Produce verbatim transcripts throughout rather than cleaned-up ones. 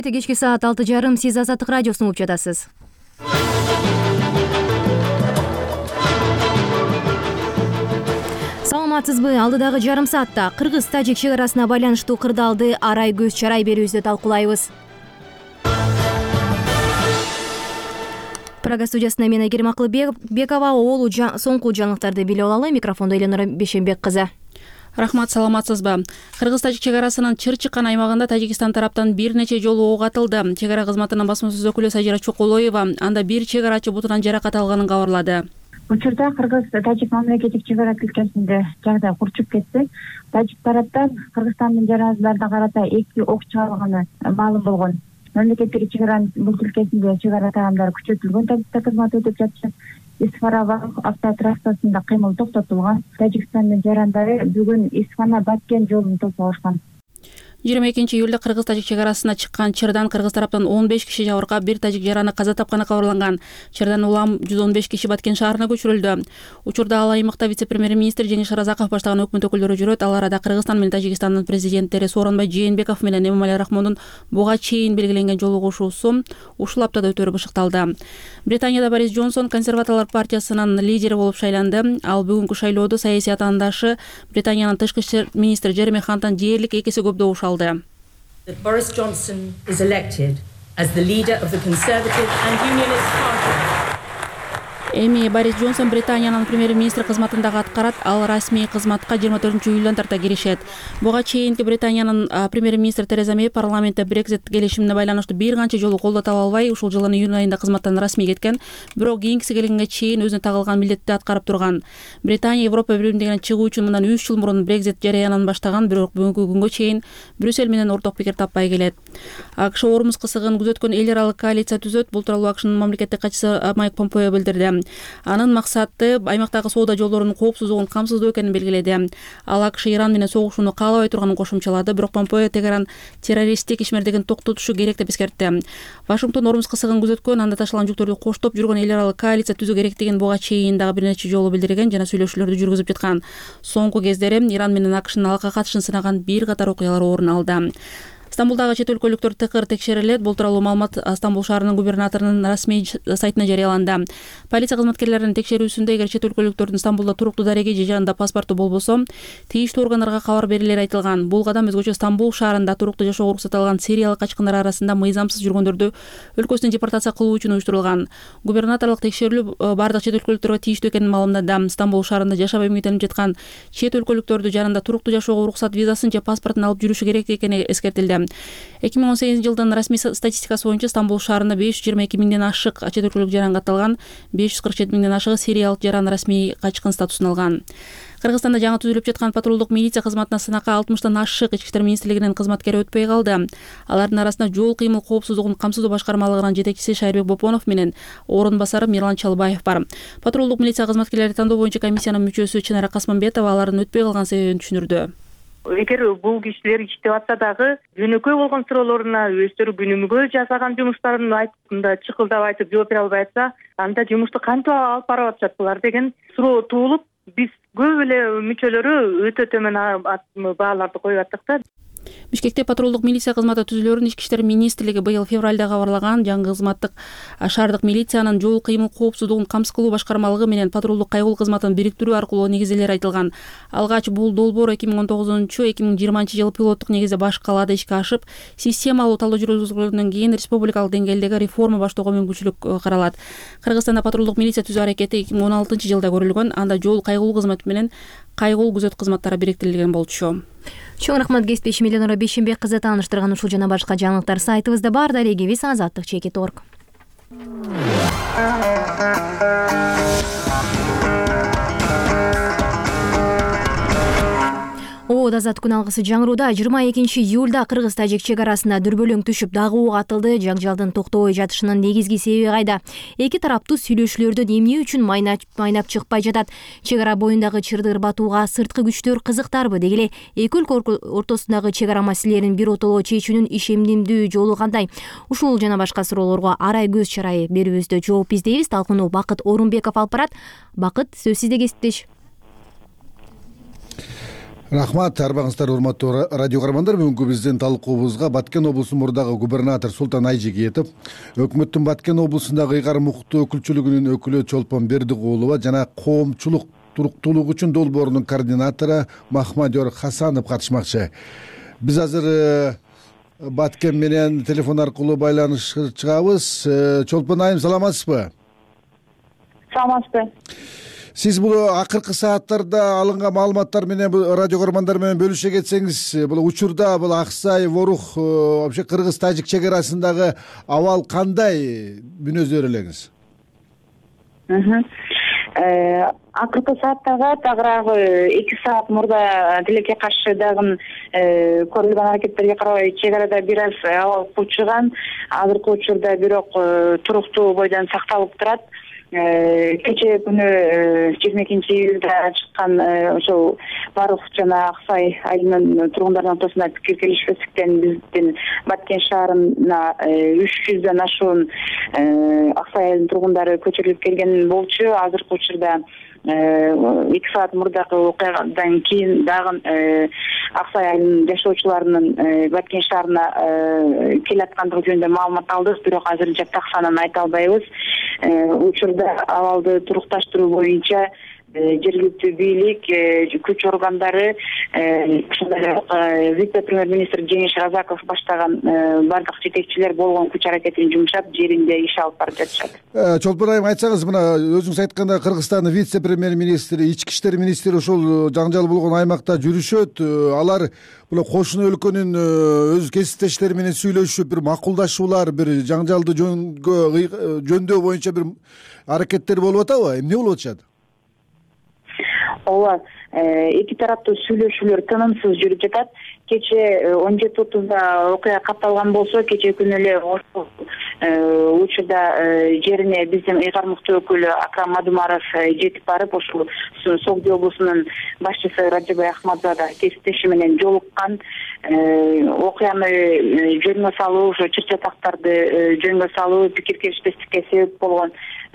Кечки саат алты жарым сиз Азаттык радиосун угуп жатасыз. Саламатсызбы? Алдыдагы жарым саатта Кыргыз-Тажик чек арасына байланыштуу кырдаалды арай көз чарай берүүбүздө талкуулайбыз. Прага студиясында мен Айгерим Акылбекова. Оолу соңку жаңылыктарды билип алалы. Микрофондо Эленора Бешенбек кызы. Рахмат, саламатсызбы? Кыргыз-Тажик чек арасынын чыр чыккан аймагында Тажикстан тараптан бир нече жолу ок атылды. Чек ара кызматынын басмасөз өкүлү Сажира Чоколоева анда бир чек арачы бутунан жаракат алганын кабарлады. Учурда Кыргыз-Тажик мамлекеттик чек ара тилкесинде жагдай курчуп кетти. Тажик тараптан Кыргызстандын жарандарына карата эки ок чыгарылганы маалым болгон. Мамлекеттик чек аранын бул тилкесинде чек ара таамдары күчөтүлгөн. Тажикстан кызматы өтүп жатышат. Исфарова автотрассасында кыймыл токтотулган. Тажикстандын жарандары бүгүн Исфана-Баткен жолун тосуп жыйырма экинчи июлда Кыргыз-Тажик чек арасына чыккан чырдан Кыргыз тараптан он беш киши жабыркап, бир тажик жараны каза тапканы кабарланган. Чырдан улам жүз он беш киши Баткен шаарына көчүрүлдү. Учурда ал аймакта вице-премьер-министр Жеңиш Разаков баштаган өкмөт өкүлдөрү жүрөт. Ал арада Кыргызстан менен Тажикстандын президенттери Сооронбай Жээнбеков менен Эмомали Рахмондун буга чейин белгиленген жолугушуусу ушул аптада өтөрү бышыкталды. Британияда Борис Джонсон консерваторлор партиясынын лидери болуп шайланды. Ал бүгүнкү шайлоодо саясий атаандашы Британиянын тышкы иштер министри Джереми Ханттан дээрлик эки эсе көп добуш алды. Boris Johnson is elected as the leader of the Conservative and Unionist Party. Эми Борис Джонсон Британиянын премьер-министри кызматындагы аткарат. Ал расмий кызматка жыйырма төртүнчү июлдан тарта киришет. Буга чейинки Британиянын премьер-министри Тереза Мэй парламентте Брексит келишимине байланыштуу бир канча жолу колдоо таба албай, ушул жылдын июнь айында кызматтан расмий кеткен. Бирок кийинкиси келгенге чейин өзүнө тагылган милдетти аткарып турган. Британия Европа Биримдигинен чыгуу үчүн мындан үч жыл мурун Брексит жарыянын баштаган, бирок бүгүнкү күнгө чейин Брюссель менен орток пикир таппай келет. АКШ Ормуз кысыгын күзөткөн эл аралык коалиция түзөт. Бул тууралуу АКШнын мамлекеттик катчысы Майк Помпео билдирди. Анын максаты аймактагы соода жолдорунун коопсуздугун камсыздоо экенин белгиледи. Ал АКШ Иран менен согушууну каалабай турганын кошумчалады, бирок Помпео Тегеран террористтик ишмердигин токтотушу керек деп эскертти. Вашингтон Ормуз кысыгын күзөткөн, анда ташталган жүктөрдү коштоп жүргөн эл аралык коалиция түзүү керектигин буга чейин дагы бир нече жолу билдирген жана сүйлөшүүлөрдү жүргүзүп жаткан. Соңку кездери Иран менен АКШнын алка катышын сынаган бир катар окуялар орун алды. Стамбулдагы чет өлкөлүктөр тыкыр текшерилет. Бул тууралуу маалымат Стамбул шаарынын губернаторунун расмий сайтына жарыяланды. Полиция кызматкерлеринин текшерүүсүндө эгер чет өлкөлүктөрдүн Стамбулда туруктуу дареги же жанында паспорту болбосо, тийиштүү органдарга кабар берилери айтылган. Бул кадам өзгөчө Стамбул шаарында туруктуу жашоого уруксат алган сириялык качкындар арасында мыйзамсыз жүргөндөрдү өлкөсүнө депортация кылуу үчүн уюштурулган. Губернаторлук текшерүү бардык чет өлкөлүктөргө тийиштүү экенин маалымдады. Стамбул шаарында жашап эмгектенип жаткан чет өлкөлүктөрдү жанында туруктуу жашоого уруксат визасын же паспортун алып жүрүшү керек экени эскертилди. эки миң он сегизинчи жылдын расмий статистикасы боюнча Стамбул шаарында беш жүз жыйырма эки миңден ашык чет өлкөлүк жаран катталган, беш жүз кырк жети миңден ашыгы сириялык жаран расмий качкын статусун алган. Кыргызстанда жаңы түзүлүп жаткан патрулдук милиция кызматына сынакка алтымыштан ашык ички иштер министрлигинин кызматкери өтпөй калды. Алардын арасында жол кыймыл коопсуздугун камсыздоо башкармалыгынын жетекчиси Шайырбек Бопонов менен орун басары Мирлан Чалбаев бар. Патрулдук милиция кызматкерлери тандоо боюнча комиссиянын мүчөсү Чынара Касманбетова алардын өтпөй калган себебин түшүндүрдү. Эгер бул кишилер иштеп атса дагы жөнөкөй болгон суроолоруна өздөрү күнүмгө жасаган жумуштарын айтып, чыкылдап айтып жооп бере албай атса, анда жумушту кантип алып барып атышат булар деген суроо туулуп, биз көп эле мүчөлөрү өтө төмөн бааларды коюп аттык да. Бишкекте патрулдук милиция кызматы түзүлөрүн ички иштер министрлиги быйыл февралда кабарлаган. Жаңы кызматтык шаардык милициянын жол кыймыл коопсуздугун камсыз кылуу башкармалыгы менен патрулдук кайгыл кызматын бириктирүү аркылуу негизделери айтылган. Алгач бул долбоор эки миң он тогузунчу эки миң жыйырманчы жылы пилоттук негизде баш калаада ишке ашып, системалуу талдоо жүргүзүлгөндөн кийин республикалык деңгээлдеги реформа баштоого мүмкүнчүлүк каралат. Кыргызстанда патрулдук милиция түзүү аракети эки миң он алтынчы жылда көрүлгөн. Анда жол кайгыл кызматы менен кайгыл күзөт кызматтары бириктирилген болчу. Чоң рахмат кесиптешим Эленора Бешенбек кызы тааныштырган ушул жана башка жаңылыктар сайтыбызда бар. Дарегибиз азаттык чекит точка орг. Оод азат күн алгысы жаңырууда жыйырма экинчи июлда Кыргыз-Тажик чек арасында дүрбөлөң түшүп дагы ок атылды. Жаңжалдын токтобой жатышынын негизги себеби кайда? Эки тараптуу сүйлөшүүлөрдөн эмне үчүн майнап чыкпай жатат? Чек ара боюндагы чырды ырбатууга сырткы күчтөр кызыктарбы? Деги эле эки өлкө ортосундагы чек ара маселелерин бир отоло чечүүнүн ишенимдүү жолу кандай? Ушул жана башка суроолорго арай көз чарайы берүүбүздө жооп издейбиз. Талкууну Бакыт Орунбеков алып барат. Бакыт, сөз сизде кесиптеш. Рахмат, арбаңыздар урматтуу радио каармандар. Бүгүнкү биздин талкуубузга Баткен облусунун мурдагы губернатор Султан Айжегетов, өкмөттүн Баткен облусундагы ыйгар мукуттуу өкүлчүлүгүнүн өкүлү Чолпон Бердикулова жана коомчулук туруктуулук үчүн долбоорунун координатору Махмадиор Хасанов катышмакчы. Биз азыр Баткен менен телефон аркылуу байланышка чыгабыз. Чолпон айым, саламатсызбы? Саламатсызбы. Сиз бул акыркы сааттарда алынган маалыматтар менен радио көрөрмандар менен бөлүшө кетсеңиз, бул учурда бул Аксай, Ворух, вообще кыргыз-тажик чек арасындагы абал кандай мүнөздөр элеңиз? Акыркы сааттарга тагыраагы эки саат мурда тилекке каршы дагы көрүлгөн аракеттерге карабай чек арада бир аз абал кучуган. Азыркы учурда бирок туруктуу бойдон сакталып турат. Кечээ күнү жыйырма экинчи июлда чыккан ошол Ворух жана Аксай айылынын тургундарынын ортосунда пикир келишпестиктен биздин Баткен шаарына үч жүздөн ашуун Аксай айылынын тургундары көчүрүлүп келген болчу. Азыркы учурда эки саат мурдагы окуядан кийин дагы Аксай айылынын жашоочуларынын Баткен шаарына келе аткандыгы жөнүндө маалымат алдык, бирок азырынча так санын айта албайбыз. Учурда абалды турукташтыруу боюнча жергиликтүү бийлик, күч органдары, ошондой эле вице-премьер-министр Жеңиш Разаков баштаган бардык жетекчилер болгон күч аракетин жумшап, жеринде иш алып барып жатышат. Чолпон айым, айтсаңыз, мына өзүңүз айткандай Кыргызстандын вице-премьер-министри, ички иштер министри ошол жаңжал болгон аймакта жүрүшөт. Алар бул кошуна өлкөнүн өз кесиптештери менен сүйлөшүп, бир макулдашуулар, бир жаңжалды жөндөө боюнча бир аракеттер болуп атабы? Эмне болуп атышат? Ооба, эки тараптуу сүйлөшүүлөр тынымсыз жүрүп жатат. Кечээ он жети отузда окуя катталган болсо, кечээ күнү эле ошол учурда жерине биздин ыйгар муктуу өкүлү Акрам Мадумаров жетип барып, ошол Согди облусунун башчысы Раджабай Ахмадзада кесиптеши менен жолуккан. Окуяны жөнгө салуу, ошо чыр-чатактарды жөнгө салуу, пикир келишпестикке себеп болгон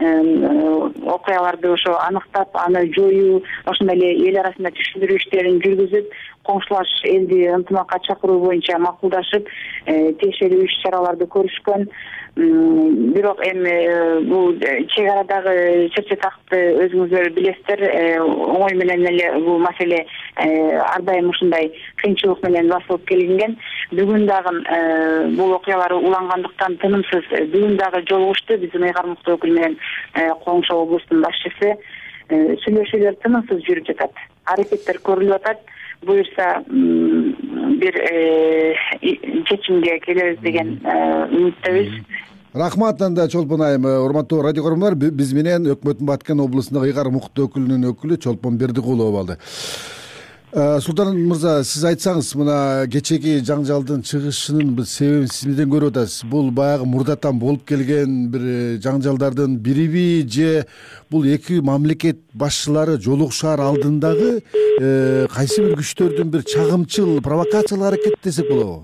окуяларды ошо аныктап, аны жоюу, ошондой эле эл арасында түшүндүрүү иштерин жүргүзүп, коңшулаш элди ынтымакка чакыруу боюнча макулдашып, тиешелүү иш чараларды көрүшкөн. Бирок эми бул чек арадагы чыр-чатакты өзүңүздөр билесиздер, оңой менен эле бул маселе ар дайым ушундай кыйынчылык менен басылып келинген. Бүгүн дагы бул окуялар улангандыктан тынымсыз бүгүн дагы жолугушту биздин ыйгар муктуу өкүл менен Коңшу облусунун башчысы. Сүйлөшүүлөр тынымсыз жүрүп жатат. Аракеттер көрүлүп атат. Буюрса бир чечимге келебиз деген үмүттөбүз. Рахмат анда Чолпон айым. Урматтуу радио көрөрмандар, биз менен өкмөттүн Баткен облусундагы ыйгар муктуу өкүлүнүн өкүлү Чолпон Бердикулова болду. Султан мырза, сиз айтсаңыз, мына кечеги жаңжалдын чыгышынын бир себебин сиз эмнеден көрүп атасыз? Бул баягы мурдатан болуп келген бир жаңжалдардын бириби же бул эки мамлекет башчылары жолугушаар алдындагы кайсы бир күчтөрдүн бир чагымчыл провокациялык аракет десек болобу?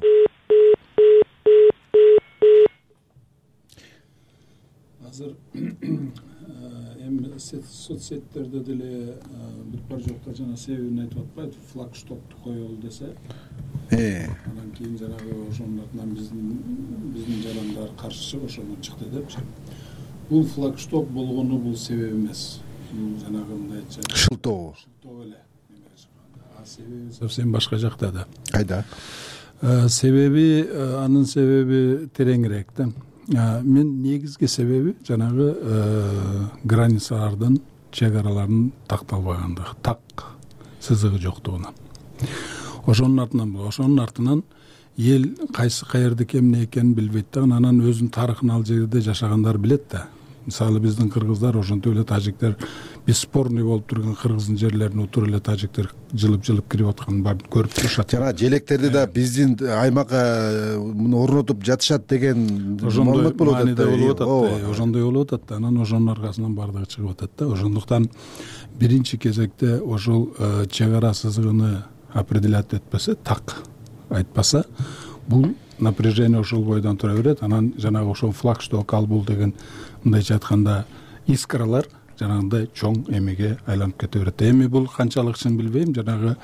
Азыр эми соцсеттерде деле бүт бар жокто жана себебин айтып атпайт, флагштокту коелу десе. Э. Анан кийин жанагы ошонун артынан биздин биздин жарандар каршы ошону чыкты депчи. Бул флагшток болгону бул себеп эмес. Бул жанагы мындай айтчак. Шылтоо. Шылтоо эле. А себеби совсем башка жакта да. Кайда? Себеби, анын себеби тереңирээк да. Мен негизги себеби жанагы границалардын, чек араларынын такталбагандыгы, так сызыгы жоктугунан. Ошонун артынан ошонун артынан эл кайсы каердики эмне экенин билбейт да, анан өзүнүн тарыхын ал жерде жашагандар билет да. Мисалы биздин кыргыздар, ошентип эле тажиктер, бесспорный болуп турган кыргыздын жерлерине утур эле тажиктер жылып-жылып кирип атканын баарын көрүп турушат. Жана желектерди да биздин аймакка орнотуп жатышат деген маалымат болуп атат. Ошондой болуп атат. Анан ошонун аркасынан бардыгы чыгып атат да. Ошондуктан биринчи кезекте ошол чек ара сызыгыны определять этпесе, так айтпаса, бул напряжение ошол бойдон тура берет. Анан жанагы ошол флагшток албул деген мындайча айтканда искралар жанагындай чоң эмеге айланып кете берет. Эми бул канчалык чын билбейм, жанагы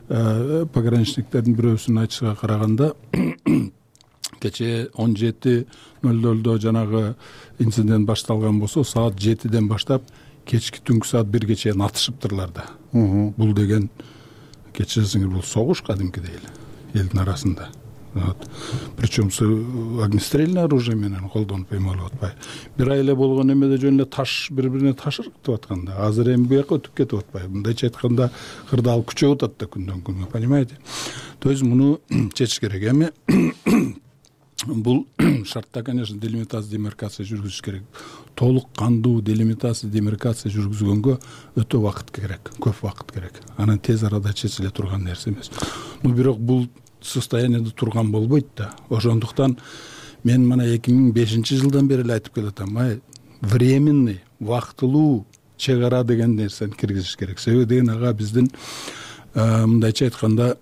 пограничниктердин бирөөсүнүн айтышына караганда кечээ он жети ноль нольдо жанагы инцидент башталган болсо саат жетиден баштап кечки түнкү саат бирге чейин атышыптырлар да. Бул деген кечиресиңер, бул согуш кадимкидей эле элдин арасында. Причем с огнестрельное оружие менен колдонуп эме болуп атпайбы. Бир ай эле болгон эмеде жөн эле таш бири бирине таш ыргытып атканда, азыр эми буяка өтүп кетип атпайбы. Мындайча айтканда кырдаал күчөп атат да күндөн күнгө, понимаете? То есть муну чечиш керек. Эми бул шартта, конечно, делимитация, демаркация жүргүзүш керек. Толук кандуу делимитация, демаркация жүргүзгөнгө өтө убакыт керек, көп убакыт керек. Анан тез арада чечиле турган нерсе эмес. Но бирок бул состояниеде турган болбойт да. Ошондуктан мен мына эки миң бешинчи жылдан бери эле айтып келатам, ай временный, вактылуу чек ара деген нерсени киргизиш керек. Себеби деген ага биздин мындайча айтканда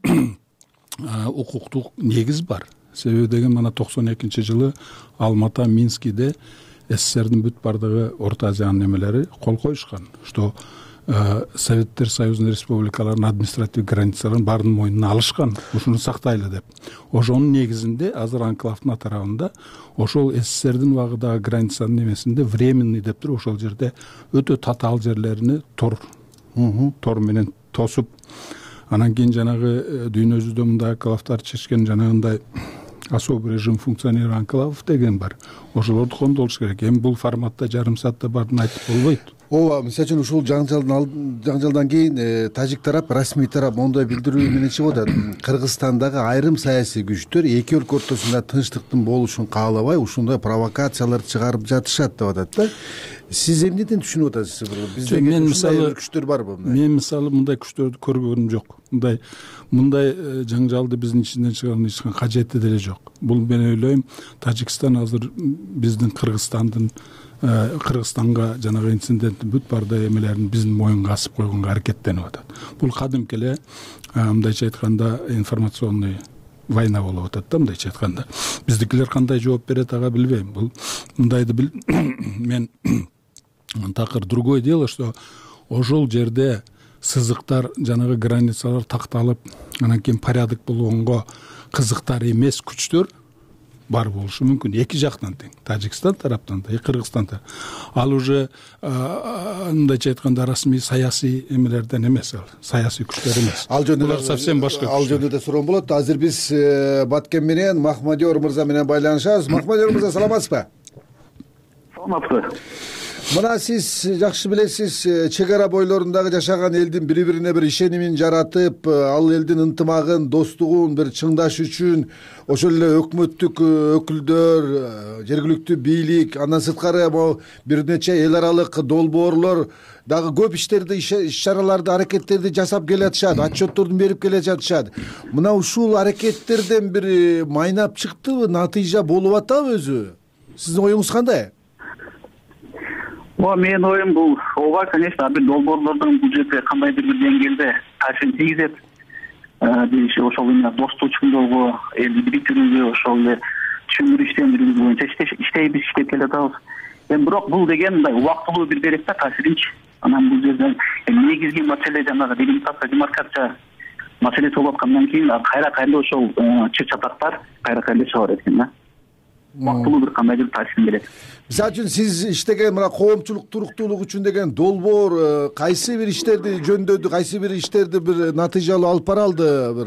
укуктук негиз бар. Себеби деген мына токсон экинчи жылы Алмата, Минскиде СССРдин бүт бардыгы Орто Азиянын эмелери кол коюшкан, что Советтер Союзунун республикаларынын административдик границаларын баардын мойнуна алышкан, ушуну сактайлы деп. Ошонун негизинде азыр анклавдын тарабында ошол СССРдин убагыдагы границанын эмесинде временный деп туруп ошол жерде өтө татаал жерлерине тор тор менен тосуп, анан кийин жанагы дүйнө жүзүндө мындай анклавдар чечкен жанагындай особый режим функционера анклавов деген бар. Ошолорду кондолуш керек. Эми бул форматта жарым саатта баарын айтып болбойт. Ооба, мисалы үчүн ушул жаңжалдын жаңжалдан кийин тажик тарап, расмий тарап моундай билдирүү менен чыгып атат. Кыргызстандагы айрым саясий күчтөр эки өлкө ортосунда тынчтыктын болушун каалабай, ушундай провокацияларды чыгарып жатышат деп атат да. Сиз эмнеден түшүнүп атасыз? Бизде мен мисалы күчтөр барбы? Мен мисалы мындай күчтөрдү көргөнүм жок. Мындай мындай жаңжалды биздин ичинден чыгарган эч кандай кажети деле жок. Бул мен ойлойм, Тажикстан азыр биздин Кыргызстандын Кыргызстанга жанагы инциденттин бүт барды эмелерин биздин моюнга асып койгонго аракеттенип атат. Бул кадимки эле мындайча айтканда информационный война болуп атат да, мындайча айтканда. Биздикилер кандай жооп берет ага билбейм. Бул мындайды бил мен такыр другое дело, что ошол жерде сызыктар, жанагы границалар такталып, анан кийин порядок болгонго кызыктар эмес күчтөр бар болушу мүмкүн. Эки жактан тең. Тажикстан тараптан да, Кыргызстан да. Ал уже мындайча айтканда расмий саясий эмелерден эмес, ал саясий күчтөр эмес. Ал жөнүндө совсем башка. Ал жөнүндө да суроом болот. Азыр биз Баткен менен Махмадиор мырза менен байланышабыз. Махмадиор мырза, саламатсызбы? Саламатсызбы. Мына сиз жакшы билесиз, чек ара бойлорундагы жашаган элдин бири-бирине бир ишенимин жаратып, ал элдин ынтымагын, достугун бир чыңдаш үчүн ошол эле өкмөттүк өкүлдөр, жергиликтүү бийлик, андан сырткары бир нече эл аралык долбоорлор дагы көп иштерди, иш-чараларды, аракеттерди жасап келатышат, отчетторду берип келе жатышат. Мына ушул аракеттерден бир майнап чыктыбы, натыйжа болуп атабы өзү? Сиздин оюңуз кандай? Ооба, менин оюм бул ооба, конечно, бир долбоорлордун бул жерде кандайдыр бир деңгээлде таасирин тийгизет. Биз ошол эле достук чыңдоого, элди бириктирүүгө, ошол эле түшүндүрүү иштендирүү боюнча иштейбиз, иштеп келе атабыз. Эми бирок бул деген мындай убактылуу бир берет да таасиринчи. Анан бул жерде негизги маселе жанагы делимитация, демаркация маселеси болуп аткандан кийин кайра кайра ошол чыр чатактар кайра кайра чыга берет экен да. Убактылуу бир кандайдыр таасирин берет. Мисалы үчүн сиз иштеген мына коомчулук туруктуулук үчүн деген долбоор кайсы бир иштерди жөндөдү, кайсы бир иштерди бир натыйжалуу алып бара алды бир?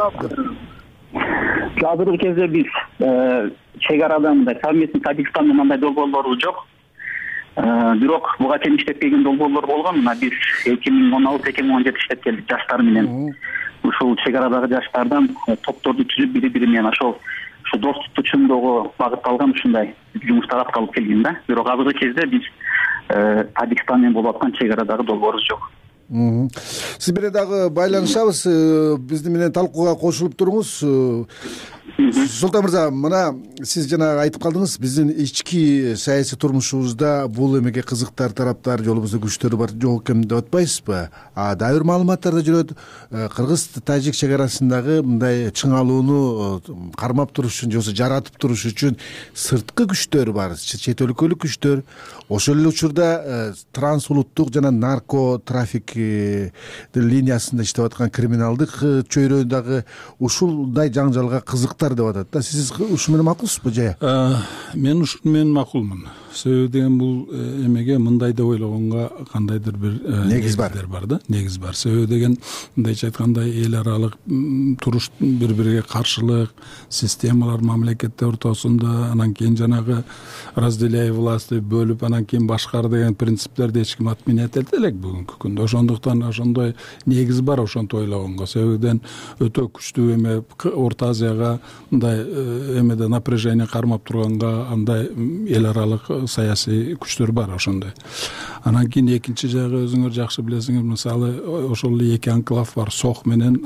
Азыркы кезде биз чек арада мындай совместный Тажикстан менен андай долбоорлорубуз жок. Бирок буга чейин иштеп келген долбоорлор болгон. Мына биз эки миң он алты эки миң он жети иштеп келдик жаштар менен. Ушул чек арадагы жаштардан топторду түзүп бири-бири менен ошол ушу достукту чыңдоого багытталган ушундай жумуштар аткарылып келген да. Бирок азыркы кезде биз Тажикстан менен болуп аткан чек арадагы долбоорубуз жок. Сиз менен дагы байланышабыз, биздин менен талкууга кошулуп туруңуз. Султан мырза, мына сиз жана айтып калдыңыз, биздин ички саясий турмушубузда бул эмеге кызыктар тараптар, жолубузда күчтөр бар жок экен деп атпайсызбы? А дагы бир маалыматтарда жүрөт, кыргыз тажик чек арасындагы мындай чыңалууну кармап туруш үчүн же болбосо жаратып туруш үчүн сырткы күчтөр бар, чет өлкөлүк күчтөр. Ошол эле учурда трансулуттук жана нарко трафик линиясында иштеп аткан криминалдык чөйрө дагы ушундай жаңжалга кызыктар деп атат да. Сиз ушу менен макулсузбу же? Мен ушу менен макулмун. Себеби деген бул эмеге мындай деп ойлогонго кандайдыр бир негиз бар да. Негиз бар. Себеби деген мындайча айтканда эл аралык туруш, бири бириге каршылык системалар мамлекеттер ортосунда, анан кийин жанагы разделяй власти бөлүп анан кийин башкар деген принциптерди эч ким отменять эте элек бүгүнкү күндө. Ошондуктан ошондой негиз бар ошентип ойлогонго. Себебиден өтө күчтүү эме Орто Азияга мындай эмеде напряжение кармап турганга андай эл аралык саясий күчтөр бар ошондой. Анан кийин экинчи жагы өзүңөр жакшы билесиңер, мисалы ошол эле эки анклав бар, Сох менен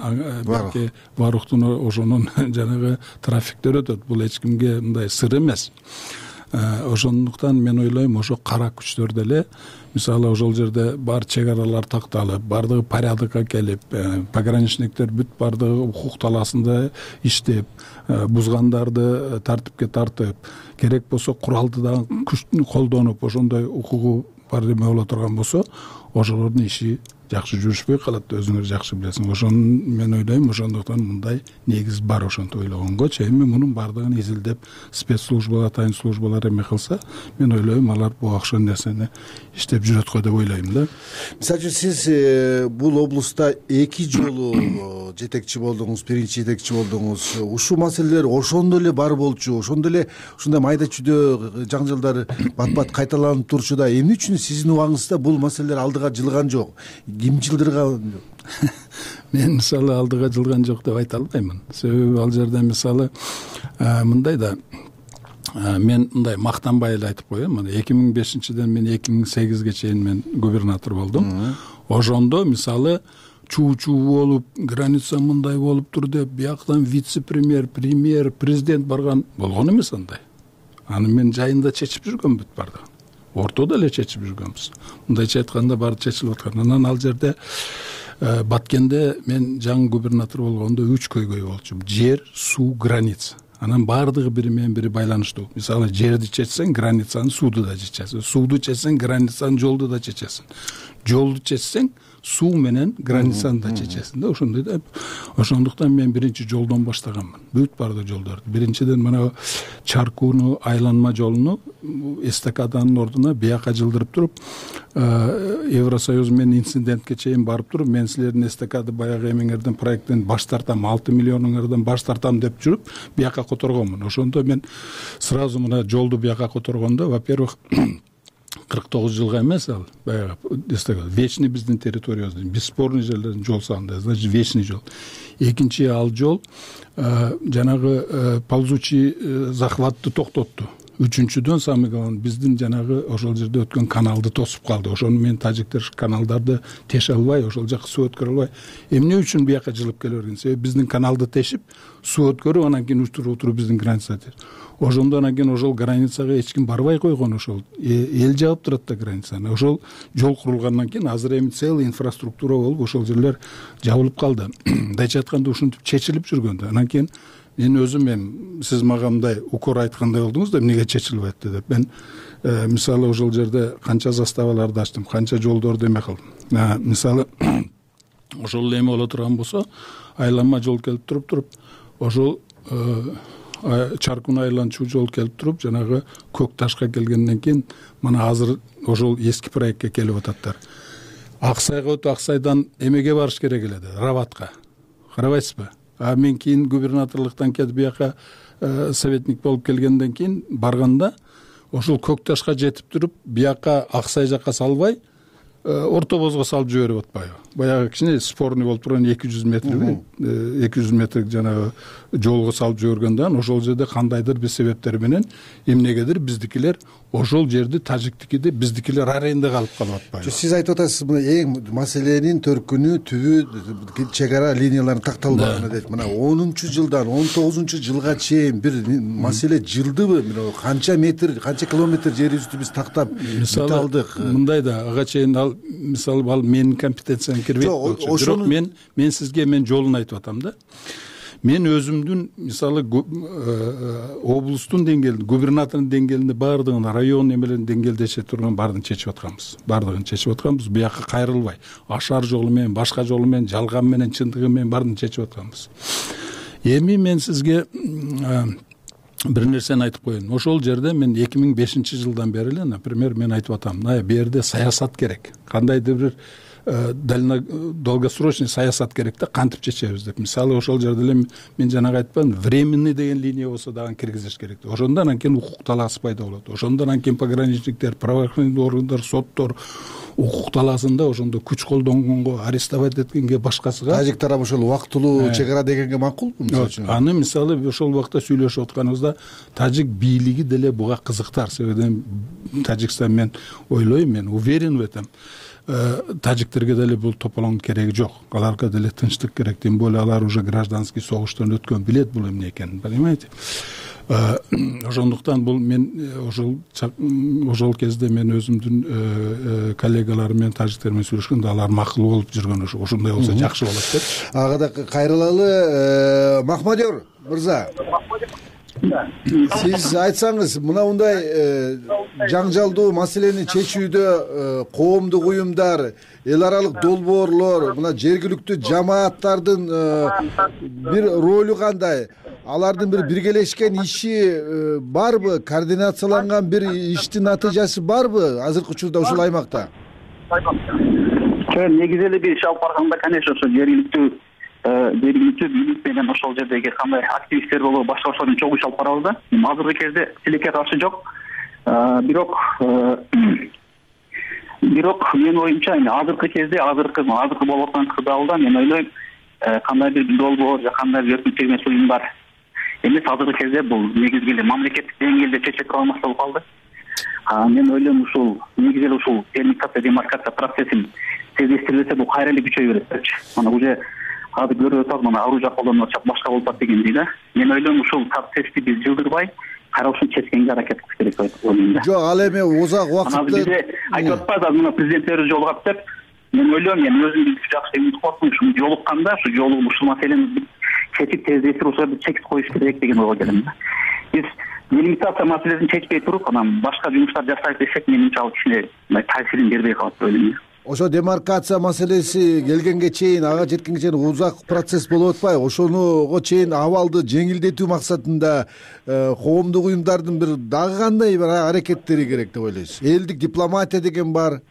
Варуктун ошонун жанагы трафиктер өтөт. Бул эч кимге мындай сыр эмес. Ошондуктан мен ойлойм, ошо кара күчтөр деле мисалы ошол жерде бар чек аралар такталып, бардыгы порядокко келип, пограничниктер бүт бардыгы укук талаасында иштеп, бузгандарды тартипке тартып, керек болсо куралды да күчтүн колдонуп, ошондой укугу бар эме боло турган болсо, ошолордун иши жакшы жүрүшпөй калат, өзүңөр жакшы билесиң. Ошон мен ойлойм, ошондуктан мындай негиз бар ошентип ойлогонго. Эми мунун бардыгын изилдеп спецслужбалар, тайын службалар эме кылса, мен ойлойм, алар бул окшоо нерсени иштеп жүрөт го деп ойлойм да. Мисалы үчүн сиз бул облустта эки жолу жетекчи болдуңуз, биринчи жетекчи болдуңуз. Ушул маселелер ошондо эле бар болчу, ошондо эле ушундай майда чүйдө жаңжалдар бат-бат кайталанып турчу да. Эмне үчүн сиздин убагыңызда бул маселелер алдыга жылган жок? Ким жылдырган? Мен мисалы алдыга жылган жок деп айта албаймын. Себеби ал жерде мисалы мындай да, мен мындай мактанбай эле айтып коеюн. Мына эки миң бешинчиден мен эки миң сегизге чейин мен губернатор болдум. Ошондо мисалы чуу-чуу болуп, граница мындай болуп тур деп, бияктан вице-премьер, премьер, президент барган болгон эмес андай. Аны мен жайында чечип жүргөм бүт бардыгын. Ортодо эле чечип жүргөнбүз. Мындайча айтканда баары чечилип аткан. Анан ал жерде Баткенде мен жаңы губернатор болгондо үч көйгөй болчу. Жер, суу, граница. Анан баардыгы бири менен бири байланыштуу. Мисалы жерди чечсең, границаны сууду да чечесиң. Сууду чечсең, границаны жолду да чечесиң. Жолду чечсең, суу менен границаны да чечесиң да. Ошондой да. Ошондуктан мен биринчи жолдон баштаганмын. Бүт барды жолдорду. Биринчиден мына Чаркууну айланма жолуну эстакаданын ордуна бияка жылдырып туруп, Евросоюз менен инцидентке чейин барып туруп, мен силердин эстакады баягы эмеңерден проекттен баш тартам, алты миллионуңардан баш тартам деп жүрүп, бияка которгонмун. Ошондо мен сразу мына жолду бияка которгондо, во-первых, кырк тогуз жылга эмес ал баягы вечный биздин территориябызда, бесспорный жерлердин жол салынды, значит вечный жол. Экинчи ал жол жанагы ползучий захватты токтотту. Үчүнчүдөн самый главный биздин жанагы ошол жерде өткөн каналды тосуп калды. Ошону мен тажиктер каналдарды теше албай, ошол жака суу өткөрө албай. Эмне үчүн бияка жылып келе берген? Себеби биздин каналды тешип, суу өткөрүп, анан кийин учтуруп туруп биздин границада. Ошондон кийин ошол границага эч ким барбай койгон, ошол эл жаап турат да границаны. Ошол жол курулгандан кийин азыр эми целый инфраструктура болуп, ошол жерлер жабылып калды. Мындайча айтканда ушинтип чечилип жүргөндө. Анан кийин мен өзүм эми сиз мага мындай укор айткандай болдуңуз да, эмнеге чечилип атты деп. Мен мисалы ошол жерде канча заставаларды ачтым, канча жолдорду эме кылдым. Мисалы ошол эле эме боло турган болсо, айланма жол келип туруп туруп, ошол Чаркун айланчу жол келип туруп, жанагы Көк Ташка келгенден кийин мына азыр ошол эски проектке келип ататтар. Аксайга өтүп, Аксайдан эмеге барыш керек эле, Рабатка. Карабайсызбы? А мен кийин губернаторлуктан кетип бияка советник болуп келгенден кийин барганда ошол Көк Ташка жетип туруп, бияка Аксай жака салбай, ортобозго салып жиберип атпайбы? Баягы кичине спорный болуп турган эки жүз метрби эки жүз метр жанагы жолго салып жибергенде ошол жерде кандайдыр бир себептер менен эмнегедир биздикилер ошол жерди тажиктикиде биздикилер аренда калып калып атпайбы? Сиз айтып атасыз, мына эң маселенин төркүнү түбү чек ара линияларынын такталбаганы дейт. Мына онунчу жылдан он тогузунчу жылга чейин бир маселе жылдыбы? Канча метр, канча километр жерибизди биз тактап бүтө алдык? Мындай да, ага чейин ал мисалы ал менин компетенцияма кирбейт болчу. Бирок мен мен сизге мен жолун айтып атам да. Мен өзүмдүн мисалы облустун деңгээлинде, губернатордун деңгээлинде баардыгын, район эмелердин деңгээлде чечип турган баардыгын чечип атканбыз. Баардыгын чечип атканбыз. Буяка кайрылбай, ашар жолу менен, башка жолу менен, жалган менен, чындыгы менен баардыгын чечип атканбыз. Эми мен сизге бир нерсени айтып коеюн. Ошол жерде мен эки миң бешинчи жылдан бери эле, например, мен айтып атам, мына бу жерде саясат керек. Кандайдыр бир дально долгосрочный саясат керек да, кантип чечебиз деп. Мисалы ошол жерде эле мен жанагы айтпадым, временный деген линия болсо дагы киргизиш керек. Ошондон анан укук талаасы пайда болот. Ошондон анан пограничниктер, правоохранительный органдар, соттор укук талаасында ошондо күч колдонгонго, арестовать эткенге, башкасыга тажик тарап ошол убактылуу чек ара дегенге макулбу? Мисалы үчүн аны мисалы ошол убакта сүйлөшүп атканыбызда тажик бийлиги деле буга кызыктар. Себебинен Тажикстан, мен ойлойм, мен уверен в этом, тажиктерге деле бул тополоңдун кереги жок. Аларга деле тынчтык керек. Тем более алар уже гражданский согуштан өткөн, билет бул эмне экенин, понимаете? Ошондуктан бул мен ошол ошол кезде мен өзүмдүн коллегаларым менен, тажиктер менен сүйлөшкөндө алар макул болуп жүргөн, ошондой болсо жакшы болот деп. Ага да кайрылалы. Махмадер мырза, сиз айтсаңыз, мына мындай жаңжалдуу маселени чечүүдө коомдук уюмдар, эл аралык долбоорлор, мына жергиликтүү жамааттардын бир ролу кандай? Алардын бир биргелешкен иши барбы? Координацияланган бир иштин натыйжасы барбы азыркы учурда ушул аймакта? Негизи эле бир иш алып барганда, конечно, ошо жергиликтүү жергиликтүү бийлик менен ошол жердеги кандай активисттер болобу, башка ошондон чогуу иш алып барабыз да. Азыркы кезде тилекке каршы жок. Бирок бирок менин оюмча, азыркы кезде, азыркы азыркы болуп аткан кырдаалда мен ойлойм, кандайдыр бир долбоор же кандайдыр өкмөттүк эмес уюм бар эмес. Азыркы кезде бул негизги эле мамлекеттик деңгээлде чече тура алмак болуп калды. Мен ойлойм, ушул негизи эле ушул делимитация, демаркация процессин тездештирилсе, бул кайра эле күчөйө берет депчи. Мана уже азыр көрүп атабыз, мына оружие колдонуп атышат, башка болуп атат дегендей да. Мен ойлойм, ушул процессти биз жылдырбай, кайра ушуну чечкенге аракет кылыш керек деп ойлойм да. Жок, ал эми узак убакытта бизде айтып атпайбыз, мына президенттерибиз жолугат деп. Мен ойлойм, мен өзүм жакшы үмүт кылып, ушу жолукканда, ушу жолу ушул маселени чечип тездетип, ошо чек коюш керек деген ойго келем да. Биз делимитация маселесин чечпей туруп, анан башка жумуштар жасайт десек, менимче ал кичине таасирин бербей калат деп ойлойм. Ошо демаркация маселеси келгенге чейин, ага жеткенге чейин узак процесс болуп атпайбы? Ошонуго чейин абалды жеңилдетүү максатында коомдук уюмдардын бир дагы кандай бир аракеттери керек деп ойлойсуз? Элдик дипломатия деген бар.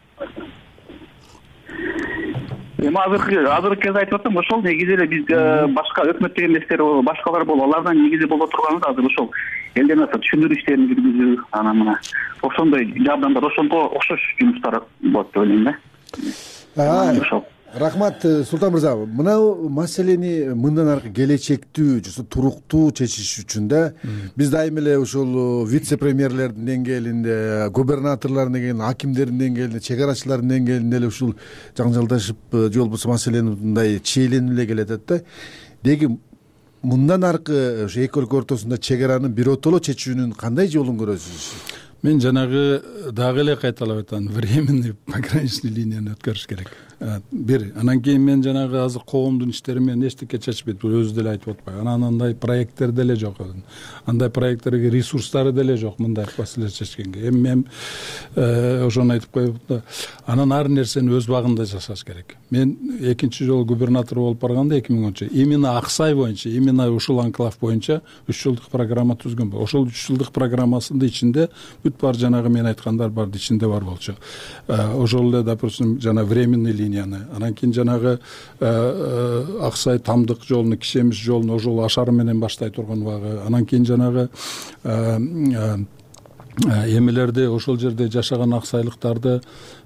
Эми азыркы азыркы кезде айтып атам, ошол негизи эле биз башка өкмөттүк эместер болобу, башкалар болобу, алардан негизи боло турганыбыз азыр ошол элден аса түшүндүрүү иштерин жүргүзүү, анан мына ошондой жардамдар, ошонго окшош жумуштар болот деп ойлойм да. Рахмат, Султан мырза. Мына маселени мындан аркы келечектүү, туруктуу чечиш үчүн да биз дайыма эле ушул вице-премьерлердин деңгээлинде, губернаторлордун деңгээлинде, акимдердин деңгээлинде, чек арачылардын деңгээлинде эле ушул жаңжалдашып, же болбосо маселени мындай чийленип эле келатат да. Деги мындан аркы ошо эки өлкө ортосунда чек араны биротоло чечүүнүн кандай жолун көрөсүз? Мен жанагы дагы эле кайталап айтам, временный пограничный линияны өткөрүш керек. Бир, анан кийин мен жанагы азыр коомдун иштери менен эчтеке чечпейт, бул өзү деле айтып атпайбы. Анан андай проекттер деле жок. Андай проекттерге ресурстары деле жок мындай маселе чечкенге. Эми мен ошону айтып коюп да, анан ар нерсени өз убагында жасаш керек. Мен экинчи жолу губернатор болуп барганда эки миң он үчүнчү именно Аксай боюнча, именно ушул анклав боюнча үч жылдык программа түзгөн. Ошол үч жылдык программасынын ичинде бүт бар жанагы мен айткандар бар, ичинде бар болчу. Ошол эле, допустим, жана временный линияны, анан кийин жанагы Аксай Тамдык жолуну, Кишемиш жолуну ошол Ашар менен баштай турган убагы, анан кийин жанагы эмелерди ошол жерде жашаган аксайлыктарды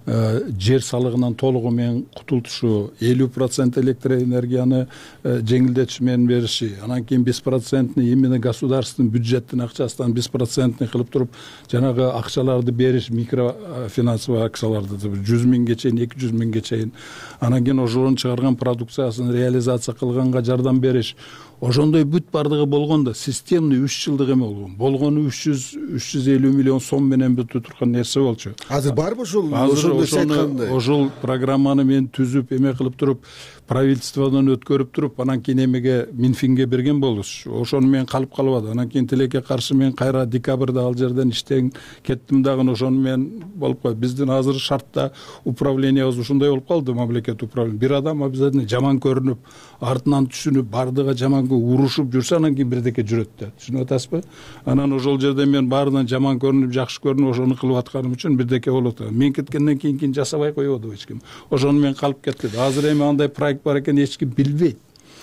жер салыгынан толугу менен кутултушу, элүү процент электр энергияны жеңилдетиш менен бериши, анан кийин беш процентни именно государственный бюджеттин акчасынан беш процентни кылып туруп жанагы акчаларды бериш, микрофинансовый акчаларды жүз миңге чейин, эки жүз миңге чейин, анан кийин ошонун чыгарган продукциясын реализация кылганга жардам бериш. Ошондой бүт бардыгы болгондо системный үч жылдык эме болгон. Болгону үч жүз үч жүз элүү миллион сом менен бүтө турган нерсе болчу. Азыр барбы ошол? Азыр ошону ошол программаны мен түзүп эме кылып туруп, правительстводон өткөрүп туруп, анан кийин эмеге Минфинге берген болуш. Ошону мен калып калбады. Анан кийин тилекке каршы мен кайра декабрда ал жерден иштен кеттим дагы, ошону мен болуп калды. Биздин азыр шартта управлениябыз ушундай болуп калды, мамлекет управление. Бир адам обязательно жаман көрүнүп, артынан түшүнүп, бардыгы жаман урушуп жүрсө, анан кийин бирдеке жүрөт да. Түшүнүп атасызбы? Анан ошол жерде мен баарынан жаман көрүнүп, жакшы көрүнүп, ошону кылып атканым үчүн бирдеке болуп атат. Мен кеткенден кийин кийин жасабай коёбуду эч ким. Ошону мен калып кетти. Азыр эми андай проект бар экен, эч ким билбейт.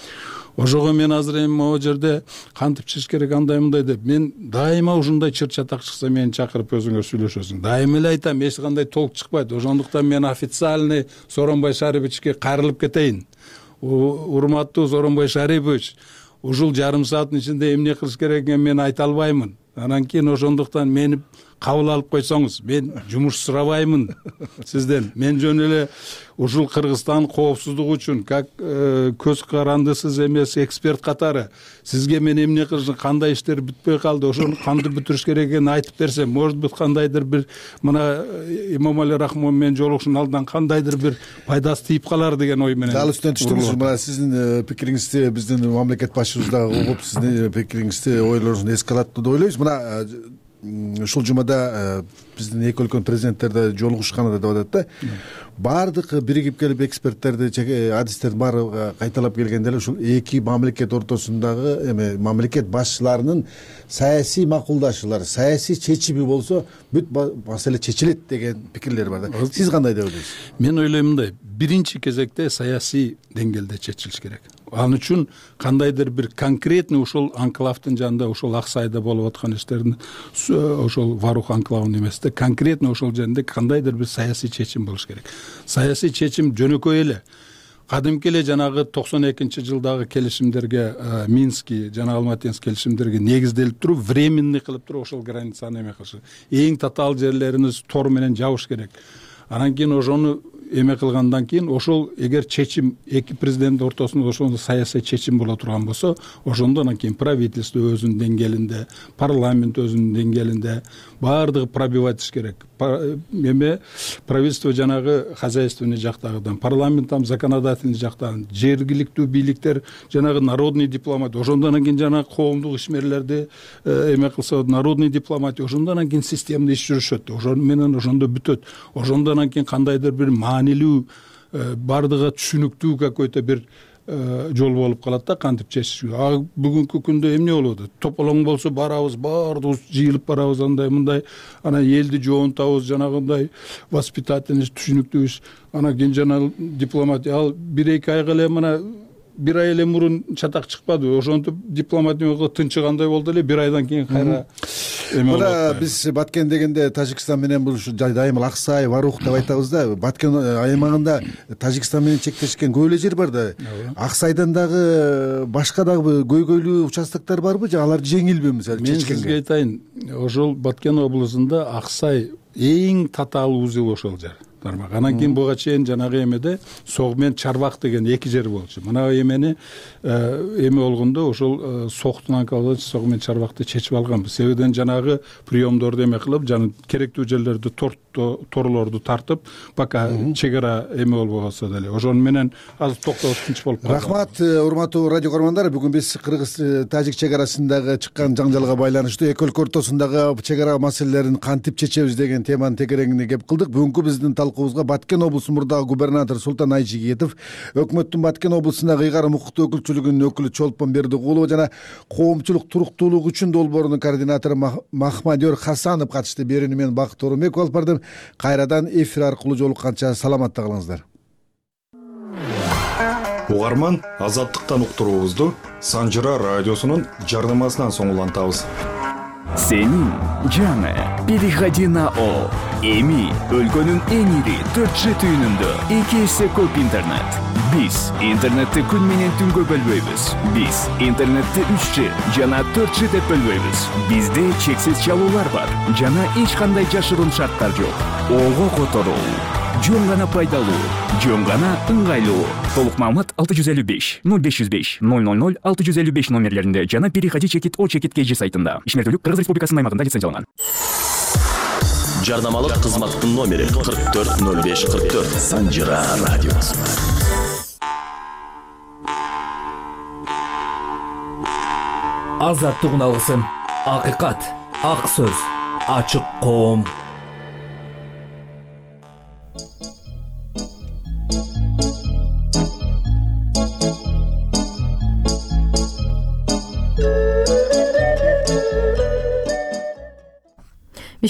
Ошого мен азыр эми могу жерде кантип чыгыш керек, андай мындай деп, мен дайыма ушундай чыр чатак чыкса мени чакырып өзүңөр сүйлөшөсүң. Дайыма эле айтам, эч кандай толк чыкпайт. Ошондуктан мен официальный Сооронбай Шариповичке кайрылып кетейин. Урматтуу Сооронбай Шарипович, ушул жарым сааттын ичинде эмне кылыш керегин мен айта албаймын. Анан кийин ошондуктан мени кабыл алып койсоңуз, мен жумуш сурабаймын сизден. Мен жөн эле ушул Кыргызстан коопсуздугу үчүн как көз карандысыз эмес эксперт катары сизге мен эмне кылышым, кандай иштер бүтпөй калды, ошону кантип бүтүрүш керек экенин айтып берсем, может быть кандайдыр бир мына Имомали Рахмон менен жолугушуунун алдынан кандайдыр бир пайдасы тийип калар деген ой менен. Дал үстүнөн түштүңүз. Мына сиздин пикириңизди биздин мамлекет башчыбыз дагы угуп, сиздин пикириңизди, ойлоруңузду эске алат деп ойлойбуз. Мына ушул жумада биздин эки өлкөнүн президенттери жолугушканы деп атат да. Баардык биригип келип эксперттерди, адистерди баары кайталап келгенде эле ушул эки мамлекет ортосундагы эме мамлекет башчыларынын саясий макулдашуулары, саясий чечими болсо бүт маселе чечилет деген пикирлер бар да. Сиз кандай деп ойлойсуз? Мен ойлойм мындай, биринчи кезекте саясий деңгээлде чечилиш керек. Ал үчүн кандайдыр бир конкретный ушул анклавдын жанында, ушул Аксайда болуп аткан иштердин, ошол Варух анклавын эместе, конкретный ошол жерде кандайдыр бир саясий чечим болуш керек. Саясий чечим жөнөкөй эле кадимки эле жанагы токсон экинчи жылдагы келишимдерге, Минский жана Алматинский келишимдерге негизделип туруп, временный кылып туруп ошол границаны эме кылыш. Эң татаал жерлерин тор менен жабыш керек. Анан кийин ошону эме кылгандан кийин, ошол эгер чечим эки президент ортосунда ошондо саясий чечим боло турган болсо, ошондо анан кийин правительство өзүнүн деңгээлинде, парламент өзүнүн деңгээлинде баардыгы пробивать этиш керек. Эме правительство жанагы хозяйственный жактагыдан, парламент там законодательный жактан, жергиликтүү бийликтер жанагы народный дипломатия, ошондон кийин жанагы коомдук ишмерлерди эме кылса, народный дипломатия, ошондон кийин системный иш жүрүшөт. Ошону менен ошондо бүтөт. Ошондон кийин кандайдыр бир маанилүү, бардыгы түшүнүктүү какой-то бир жол болуп калат да, кантип чечиш. А бүгүнкү күндө эмне болот? Тополоң болсо барабыз, баардыгыбыз жыйылып барабыз, андай мындай, анан элди жоонтабыз, жанагындай воспитательный, түшүнүктүү иш. Анан кийин жана дипломатия, ал бир эки айга эле мына бир ай эле мурун чатак чыкпады. Ошентип дипломатия тынчыгандай болду эле, бир айдан кийин кайра эме болду. Мына биз Баткен дегенде Тажикстан менен бул дайыма Аксай, Варух деп айтабыз да. Баткен аймагында Тажикстан менен чектешкен көп эле жер бар да. Аксайдан дагы башка дагы көйгөйлүү участоктор барбы же алар жеңилби мисалы чечкенге? Мен сизге айтайын, ошол Баткен облусунда Аксай эң татаал узел ошол жер. Тармак. Анан кийин буга чейин жанагы эмеде Сог менен Чарбак деген эки жер болчу. Мына эмени эме болгондо ошол Согтун анкалды Сог менен Чарбакты чечип алганбыз. Себебиден жанагы приемдорду эме кылып, жана керектүү жерлерди торлорду тартып, пока чегара эме болбосо деле. Ошону менен азыр токтоп тынч болуп калды. Рахмат, урматтуу радио көрөрмандар. Бүгүн биз Кыргыз-Тажик чегарасындагы чыккан жаңжалга байланыштуу эки өлкө ортосундагы чегара маселелерин кантип чечебиз деген теманын тегерегине кеп кылдык. Бүгүнкү биздин талкуубузга Баткен облусунун мурдагы губернатор Султан Айжигитов, өкмөттүн Баткен облусундагы ыйгарым укуктуу өкүлчүлүгүнүн өкүлү Чолпон Бердикулова жана коомчулук туруктуулук үчүн долбоорунун координатору Махмадиор Хасанов катышты. Берүүнү мен Бакыт Оромбеков алып бардым. Кайрадан эфир аркылуу жолукканча саламатта калыңыздар. Угарман, азаттыктан уктуруубузду Санжыра радиосунун жарнамасынан соң улантабыз. Сенин жаңы переходи на О. Эми өлкөнүн эң ири төрт жи түйүнүндө эки эсе көп интернет. Биз интернетти күн менен түнгө бөлбөйбүз. Биз интернетти үч жи жана төрт жи деп бөлбөйбүз. Бизде чексиз чалуулар бар жана эч кандай жашыруун шарттар жок. Ого которуу жөн гана пайдалуу, жөн гана ыңгайлуу. Толук маалымат алты жүз элүү беш ноль беш жүз беш ноль ноль ноль алты жүз элүү беш номерлеринде жана переходи чекит о чекит kg сайтында. Ишмердүүлүк Кыргыз Республикасынын аймагында лицензияланган. Жарнамалык кызматтын номери кырк төрт ноль беш кырк төрт. Санжира радиосу. Азаттык алгысын, акыйкат, ак сөз, ачык коом.